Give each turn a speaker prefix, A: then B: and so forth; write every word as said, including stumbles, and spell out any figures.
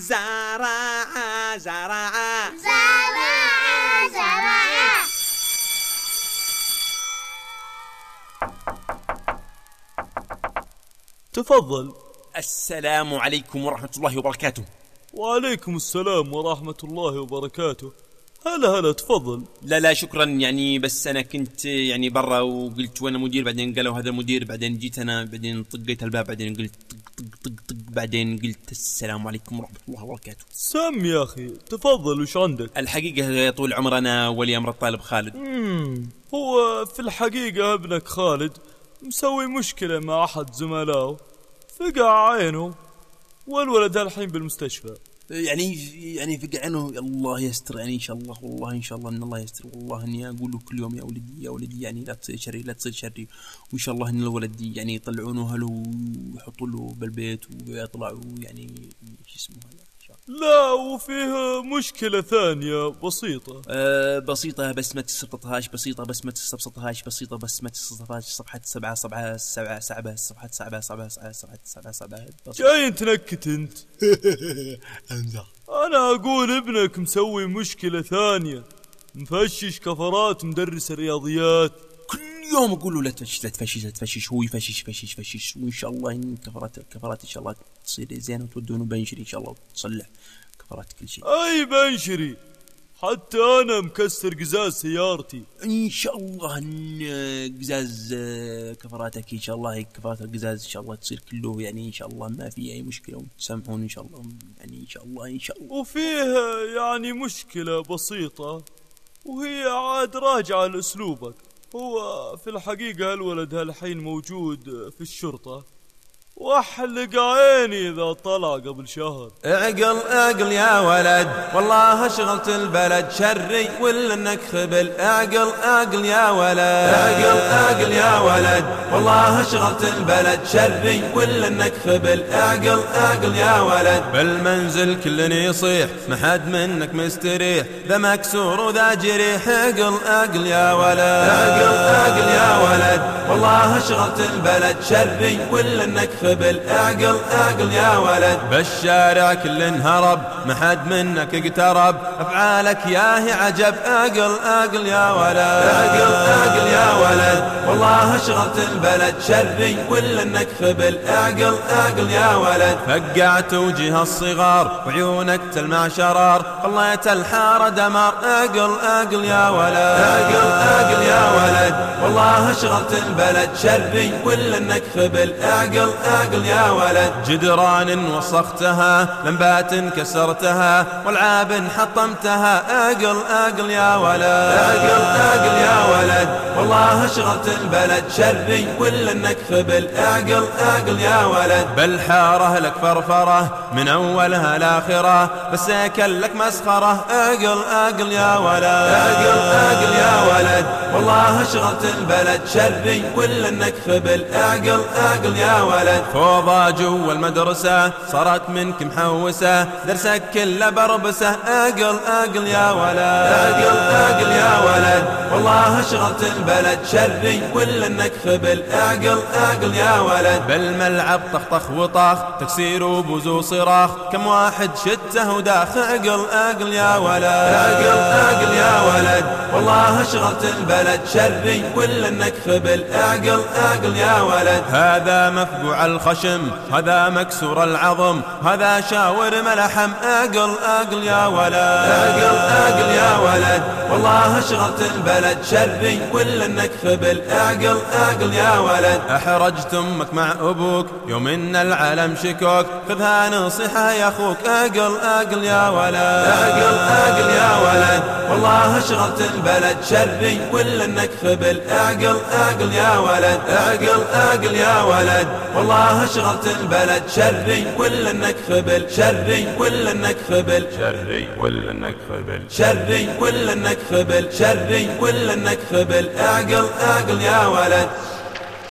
A: زرع زرع
B: زرع زرع.
C: تفضل.
A: السلام عليكم ورحمة الله وبركاته.
C: وعليكم السلام ورحمة الله وبركاته. هلا هلا تفضل.
A: لا لا شكرا، يعني بس أنا كنت يعني برا وقلت وأنا مدير، بعدين قالوا هذا المدير، بعدين جيت أنا، بعدين طقيت الباب، بعدين قلت طق طق طق طق، بعدين قلت السلام عليكم ورحمة الله وبركاته.
C: سم يا أخي تفضل، وش عندك؟
A: الحقيقة يا طول العمر أنا ولي أمر الطالب خالد.
C: مم. هو في الحقيقة ابنك خالد مسوي مشكلة مع أحد زملائه، فقع عينه والولد الحين بالمستشفى.
A: يعني يعني فقع عينه، الله يستر، يعني إن شاء الله، والله إن شاء الله إن الله يستر، والله إني أقول له كل يوم يا ولدي يا ولدي، يعني لا تصير شري لا تصير شري، وإن شاء الله إن الولد يعني يطلعونه له ويحطوا له بالبيت ويطلعوا يعني شو اسمه هذا.
C: لا، وفيه مشكلة ثانية بسيطة.
A: أه بسيطة بس ما تستبسطهاش، بسيطة بس ما تستبسطهاش، بسيطة بس ما تستبسطهاش. صفحة سبعة صفحة سبعة سبعة صفحة سبعة سبعة صفحة سبعة سبعة.
C: جاي تنكت انت.
A: امزح.
C: انا اقول ابنك مسوي مشكلة ثانية، مفشش كفرات مدرس الرياضيات.
A: كل يوم اقول له لا تفشش لا تفشش لا تفشش، هو يفشش فشش فشش، وان شاء الله ان كفرات الكفرات ان شاء الله تصير زينه وتودونه بنشري ان شاء الله وتصلح كفرات كل شيء.
C: اي بنشري، حتى انا مكسر قزاز سيارتي.
A: ان شاء الله ان قزاز كفراتك ان شاء الله، كفرات القزاز ان شاء الله تصير كله يعني ان شاء الله ما في اي مشكله، وتسامحون ان شاء الله، يعني ان شاء الله ان شاء الله.
C: وفيه يعني مشكله بسيطه، وهي عاد راجعه لاسلوبك. هو في الحقيقه الولد هالحين موجود في الشرطه، واحلق عيني اذا طلع قبل شهر.
D: اعقل اعقل يا ولد، والله شغلت البلد شري ولا انك خبل. اعقل اعقل يا ولد، اعقل اعقل يا ولد، والله شغلت البلد شري ولا انك خبل. اعقل اعقل يا ولد، بالمنزل كل يصيح ما حد منك مستريح، ذا مكسور وذا جريح. اعقل اعقل يا ولد، اعقل اعقل يا ولد، والله شغلت البلد شري ولا انك خبل. اعقل اعقل يا ولد، بالشارع كل هرب ما حد منك اقترب، افعالك ياهي عجب. اعقل اعقل يا ولد، اعقل اعقل يا ولد، والله شغلت البلد شري ولا انك خبل. اعقل اعقل يا ولد، فقعت وجه الصغار وعيونك تلمع شرار، خليت الحاره دمار. اعقل اعقل يا ولد، اعقل اعقل يا ولد، والله شغلت البلد شري ولا انك خبل. اعقل اعقل يا ولد، جدران وسختها، لمبات كسرتها، والعاب حطمتها. اعقل اعقل يا ولد، اعقل اعقل يا ولد، والله شغلت البلد شري ولا انك خبل. اعقل اعقل يا ولد، بالحاره لك فرفره من اولها لاخره، بس لك مسخره. اعقل اعقل يا ولد، اعقل اعقل يا ولد، والله شغلت البلد شري ولا انك خبل. اعقل اعقل يا ولد، فوضى جوا المدرسة صارت منك محوسة، درسك كله بربسة. اعقل اعقل يا ولد، اعقل اعقل يا ولد، والله شغلت البلد شري ولا انك خبل. اعقل اعقل يا ولد، بالملعب طخطخ وطاخ، تكسير وبوز وصراخ، كم واحد شته وداخ. اعقل اعقل يا ولد، اعقل اعقل يا ولد، والله شغلت البلد شري ولا انك خبل. اعقل اعقل يا ولد، هذا مفقوع الخشم، هذا مكسور العظم، هذا شاور ملحم. اعقل اعقل يا ولد، اعقل اعقل يا ولد، والله شغلت البلد شري ولا انك خبل. اعقل اعقل يا ولد، احرجت امك مع ابوك يوم ان العالم شكوك، خذها نصيحه يا اخوك. اعقل اعقل يا ولد، اعقل اعقل يا ولد، والله شغلت البلد شري ولا انك خبل. اعقل اعقل يا ولد، اعقل اعقل يا ولد، والله شغلت البلد شري ولا انك خبل. شري ولا انك خبل، شري ولا انك خبل، شري ولا انك خبل، شري ولا انك خبل. اعقل اعقل يا ولد.